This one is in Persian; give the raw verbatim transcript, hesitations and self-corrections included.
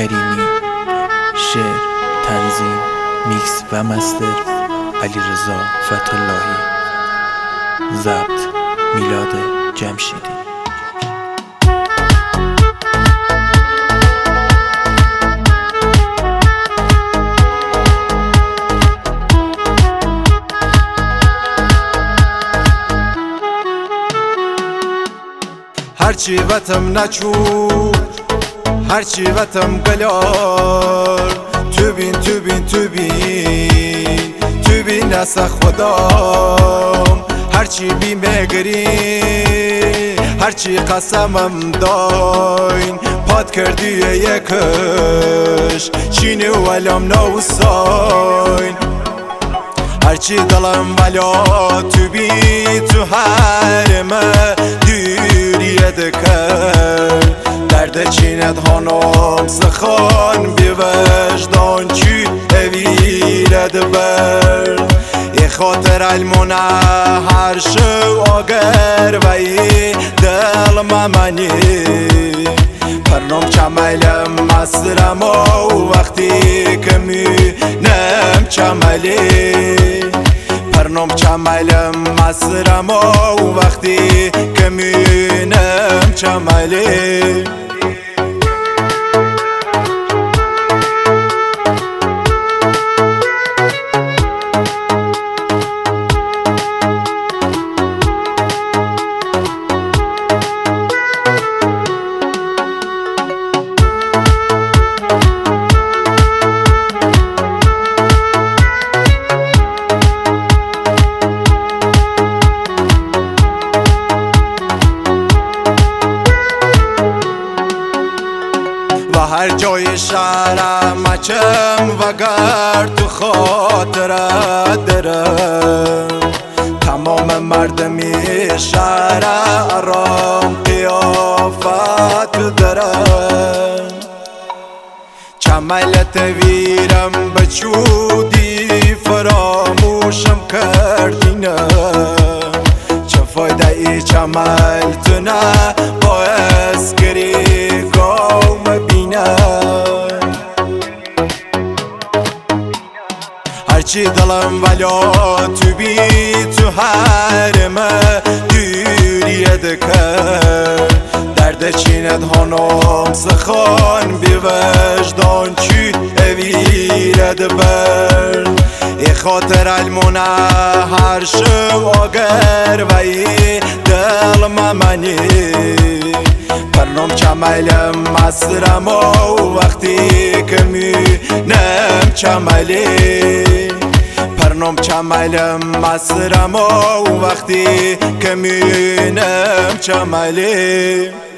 کریمی. شعر، تنظیم، میکس و مستر علیرضا فتح‌اللهی. ضبط میلاد جمشیدی. هرچی وتم نچو هرچی وتم گلار تو بین تو بین تو بین تو بین از خودم هرچی بی مگری هرچی قسمم داین پاد کردی یکش چینی ولم نوساین هرچی دلم ولا تو بی تو حرمه دوریه دکر درد چینت هانم سخان بی وجدان چی اویره دبر ای خاطر المونه هر شو آگر و ای دل ممنی پرنام چملم مسترم و وقتی که مینم چملی پرنام چملم مسترم و وقتی که مینم چملی هر جای شهرم مچم و گر تو خاطرت درم تمام مردمی شهر آرام قیافت درم چملت ویرم بچودی فراموشم کردینم چه فایده ای چمل تو نه باعث گری قوم بینم هرچی دلم ولا تو بی تو حرمه دوریه دکر درد چینت هانم سخان بی وجدان چی اویره دبر ای خاطر المونه هر شو آگر و ای دل ممنی پرنام چملم مسترم و وقتی که مینم چملی پرنام چملم مسترم و وقتی که مینم چملی